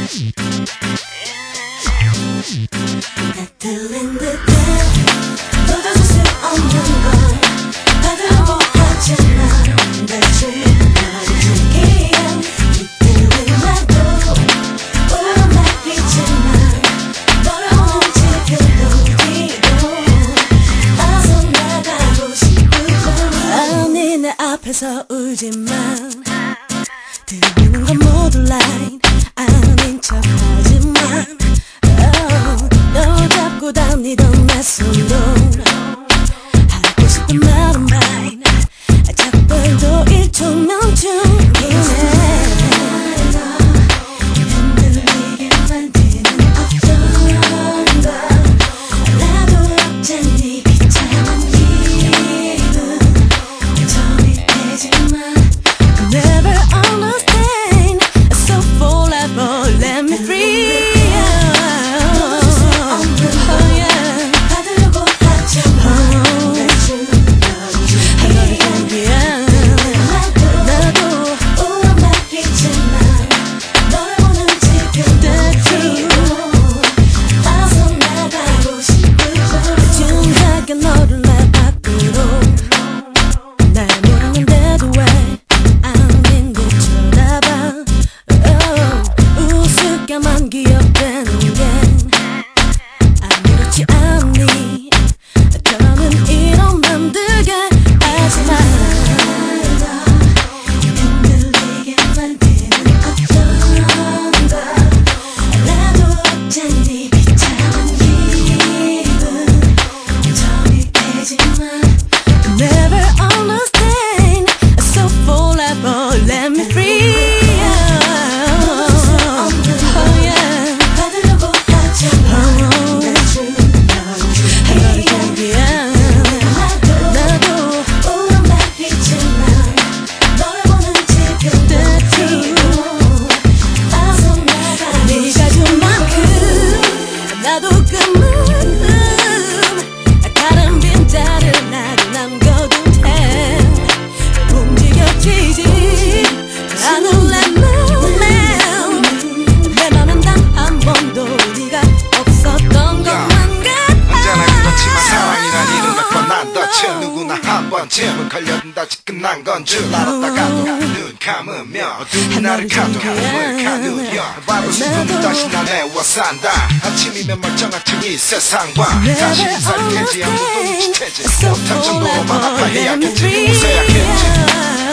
들린 듯해 도저히 수 없는 걸 받으려고 하지만 날 주기엔 이틀은 나도 오르막이지만 너를 오는 지금도 뒤로 벗어나가고 싶으죠. 아니 내 앞에서 울지만 들리는 건 모두 line 아닌 척 하지만 너 잡고 다니던 내 손도 하고 싶은 말은 mine 작별도 1초면 중이네. 흔들리게 만드는 어떤 걸 나도 어쩐지 비참한 기분 정이 되지만 Never understand so forever let me free. 너를 내 밖으로 날 모르는데도 왜 아닌 듯 쳐다봐. 우습게만 기억되는 게 아무렇지 않니. 더는 이런 맘들게 하지마. 흔들리게 만드는 어떤 걸 나도 어쩐지 비참한 기분 Never understand so forever let me free. Oh yeah 받으려고 하지만 날 나도 오르막이지만 너를 보는 지금도 뒤로 벗어나가. 네가 준 만큼 나도 그만큼 다른 빈자를 나도 남겨둔 템 움직여지지 않은 내 맘에 내 맘엔 단 한 번도 네가 없었던 것만 같아. 언제나 그렇지만 사랑이란 이름 몇 번 난 덧쳐 누구나 한 번쯤은 걸려든다 끝난 건 줄 알았다가 눈 감으며 어둠이 나를 가둬함을 가누려 바로 수분이 다시 날 내워 산다. 아침이면 멀쩡한 이 세상과 다시 살겠지 아무도 눈치채지 못할 정도로만 아파해야겠지 웃어야겠지.